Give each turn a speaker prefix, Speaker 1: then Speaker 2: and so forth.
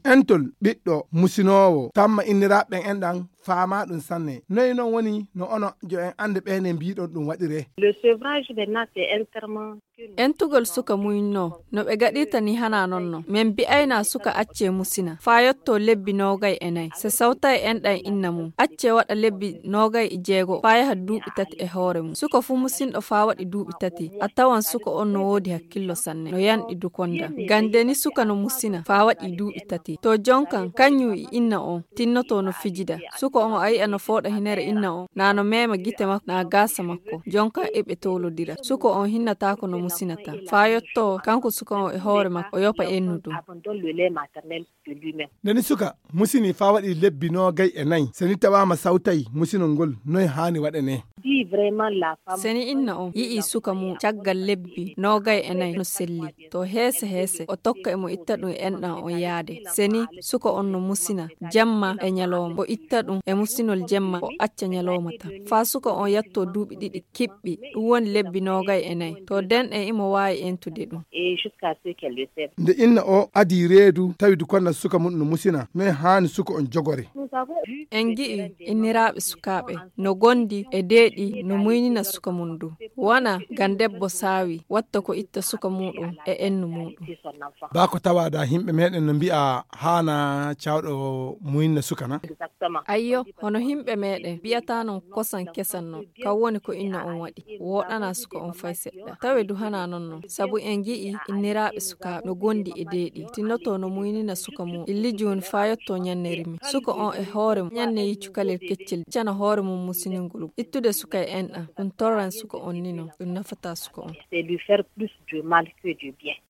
Speaker 1: entol ɓiɗɗo musinowo tamma inniraɓe en ɗan fama ɗum sanne noyi noon woni no ono jo en ande ɓene mbiɗon ɗum waɗire.
Speaker 2: Le sevrage maintenant c'est un terme
Speaker 3: entugol suka muyno no ɓe gaɗirta ni hana nonno min bi'ayna suka acce musina fa yotto lebbi nogay e nayi se sawta e enɗan inna mum acce waɗa lebbi nogay e jeego fa yaha duuɓi tati e hoore mum suka fu musinɗo fa waɗi duuɓi tati a tawan suka on no woodi hakkillo sanne no yanɗi dukonda gande ni suka no musina fa waɗi duuɓi tati to jonkan kanyu e inna on tinnoto no fijida suka on a yi'a no fooɗa hinere inna on na no mema gite makko na gasa makko jonkan eɓe towlodira suka on hinnatako no musinata fa yotto kanko suka on e hoore makko o yopa ennudu
Speaker 1: nani suka musini fa waɗi lebbi nogay e nayi seni tawama sawtay musinol ngol noy hani waɗane.
Speaker 3: seni inna on yi'i suka mum caggal lebbi nogay e nayi no selli to heese o tokka emo itta ɗum enɗan on yaade seni suka on no musina jamma e nyaloma o itta ɗum e musinol jemma o acca nyaloma tan fa suka on yatto duuɓi ɗiɗi kiɓɓi ɗum woni lebbi nogay e nayi to den e imo wawi entude ɗum
Speaker 1: nde inna o adi reedu tawi dukonna suka mum no musina noy hani suka on jogore.
Speaker 3: en gi'i inniraɓe sukaɓe no gondi e deeɗi no muynina suka mum du wana gan debbo saawi watta ko itta suka muɗum e ennu muɗum
Speaker 1: bako tawada himɓe meɗen no mbi'a hana cawɗo muyna suka na.
Speaker 3: ayyo hono himɓe meɗen biyata non kosan kesan non kan woni ko inna on waɗi woɗana suka on fay seɗɗa tawe du hana non sabu en gi'i inniraɓe sukaɓe no gondi e deeɗi tinnoto no muynina suka mum illi joni fa yotto ñannerimi suka on e hoore mum ñanne yiccu kalel keccel cana hoore mum musiningol ittude suka e enɗan ɗum torran suka on ni non ɗum nafata suka on.